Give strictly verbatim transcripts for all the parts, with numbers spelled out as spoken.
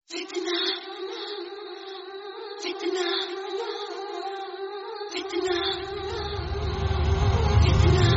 Fitna, fitna, fitna, fitna.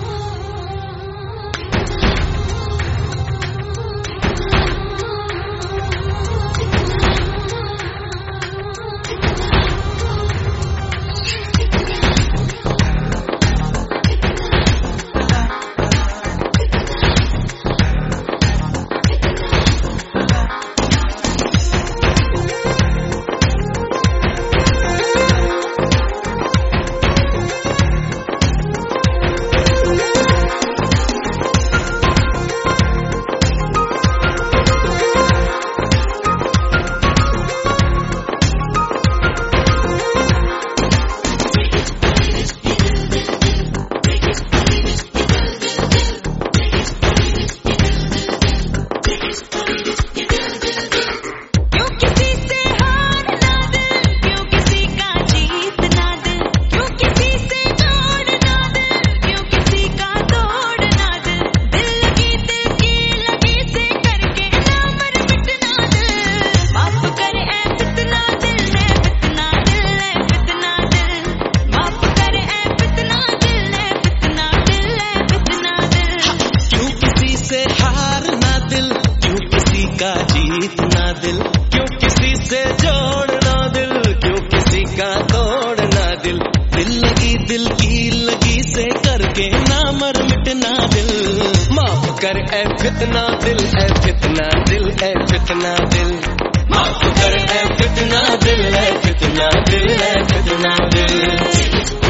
दिल क्यों किसी से जोड़ना दिल क्यों किसी का तोड़ना दिल दिल लगी दिल की लगी से करके ना मर मिटना दिल माफ कर ए फितना दिल ए फितना दिल ए फितना दिल माफ कर ए फितना दिल ए फितना दिल ए फितना दिल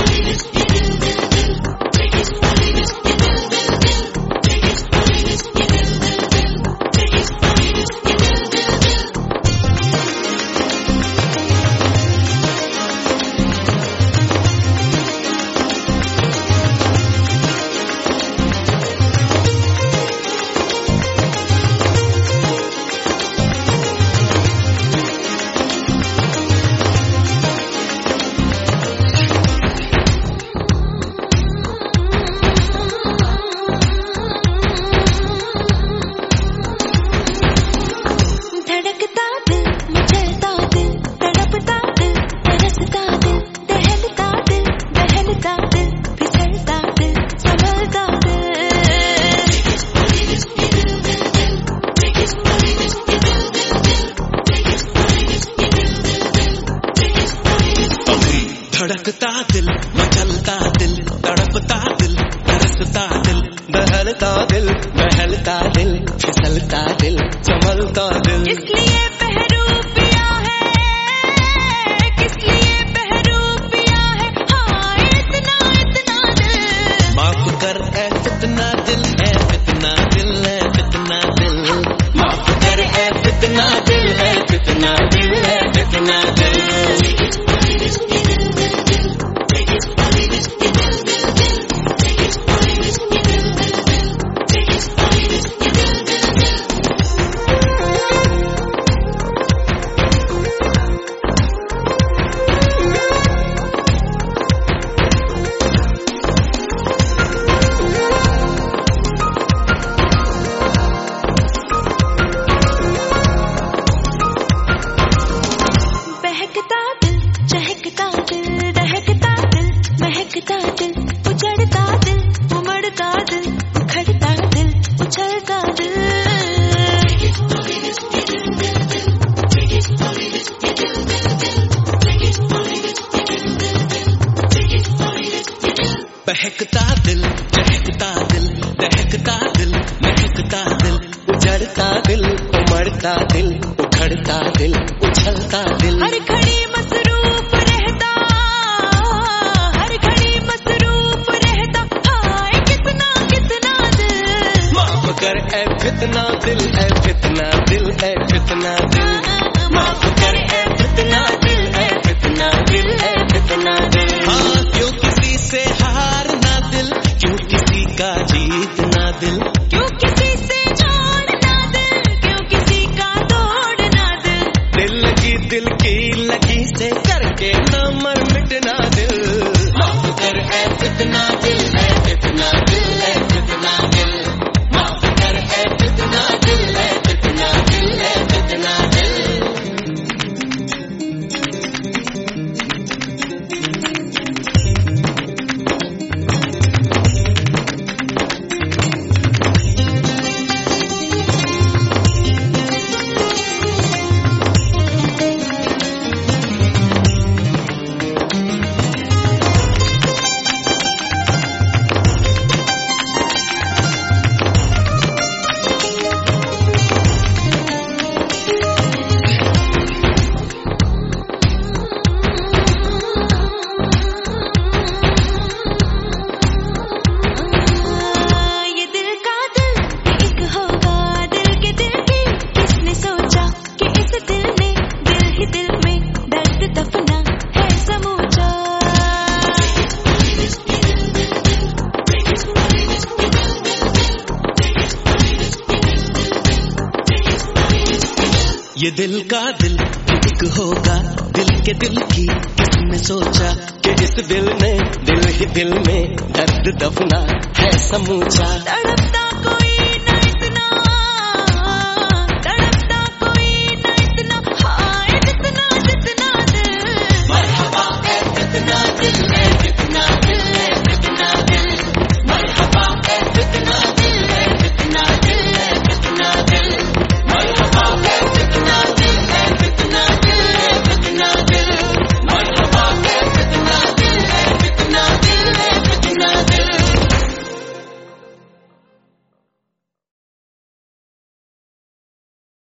धड़कता दिल मचलता दिल तड़पता दिल तरसता दिल बहलता दिल बहलता दिल फिसलता दिल संभलता दिल इसलिए पहरू पिया है किसलिए पहरू पिया है हाँ इतना इतना दिल माफ कर ए फितना दिल ए फितना दिल ए फितना दिल माफ कर ए फितना दिल ए फितना दिल ए फितना दिल उजड़ता दिल उमड़ता दिल उखड़ता दिल उछलता दिल बहकता दिल चहकता दिल दहकता दिल महकता दिल उजड़ता दिल उमड़ता दिल उखड़ता दिल उछलता दिल हर घड़ी मसरूफ रहता हर घड़ी मसरूफ रहता हाय कितना कितना दिल माफ कर ए फितना दिल ए फितना दिल ए फितना दिल माफ कर ए फितना दिल ए फितना दिल ए फितना दिल हाँ क्यों किसी से हारना दिल क्यों किसी का जीतना दिल क्यों किसी से छोड़ना दिल क्यों किसी का तोड़ना दिल दिल लगी दिल की लगी से करके ना मर मिटना दिल माफ कर ए फितना दिल ए फितना दिल ए फितना दिल माफ कर ए फितना दिल ए फितना दिल ए फितना दिल इस दिल ने दिल ही दिल में दर्द दफना है समूचा। ये दिल का दिल एक होगा, दिल के दिल की किसने सोचा कि इस दिल ने दिल ही दिल में दर्द दफना है समूचा।